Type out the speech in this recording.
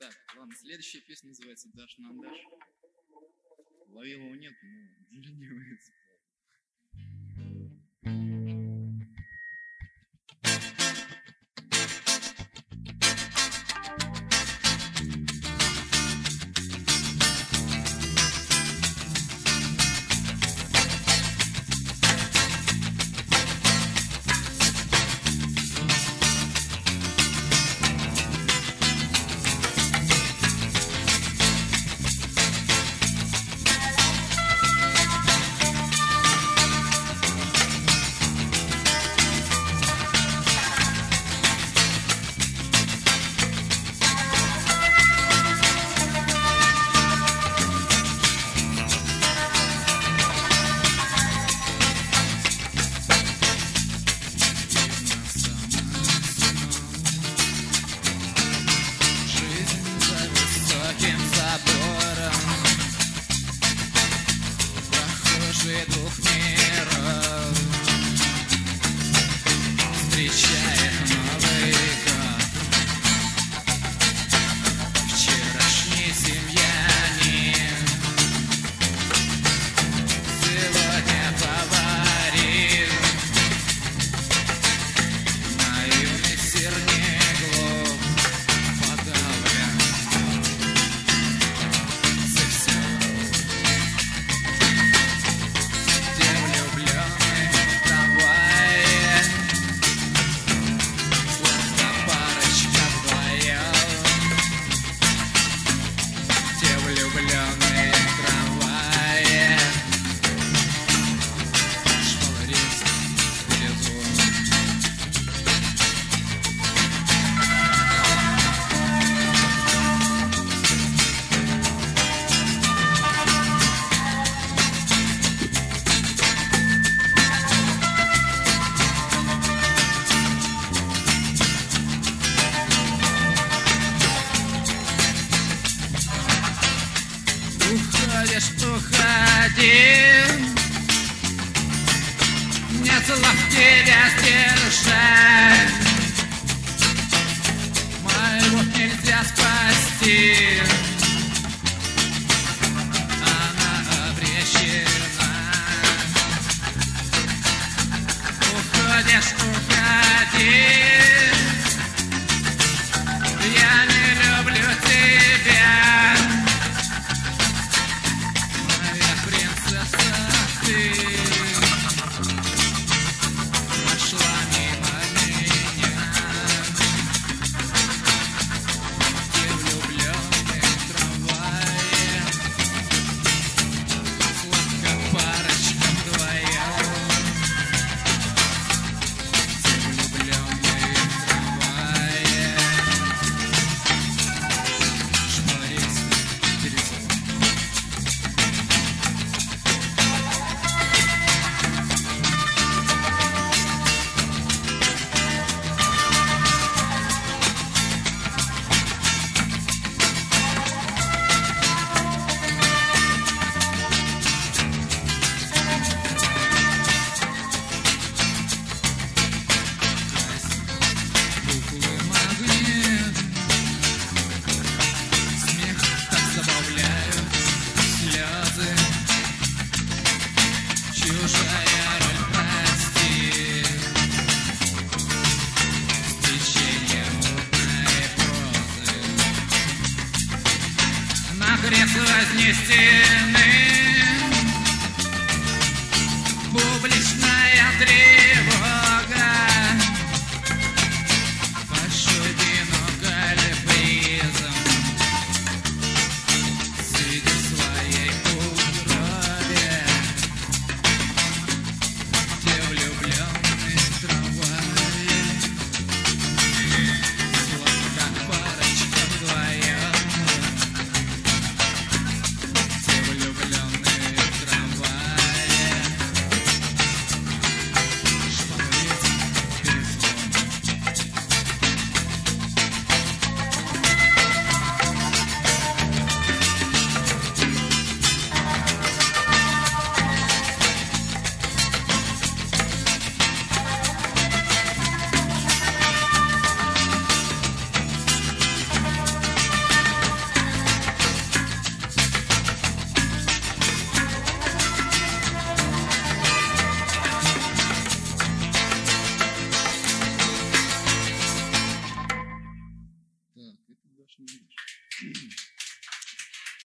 Так, ладно, следующая песня называется «Дашь нам дашь». Ловилова нет, но ленивается. Двух миров встречает Новый год. Вчерашний семьянин сегодня поварил наивный сырник глуп подавлен совсем. Уходишь, уходи, нет слов тебя сдержать. Мою любовь нельзя спасти, она обречена. Уходишь, уходи, я не люблю тебя. Крест вознесены, публичная тревога, большой бинокль призом, сидя в своей утробе, те влюбленные трамваи, сладка парочка вдвоем. Влюблен Дашь на Андеш.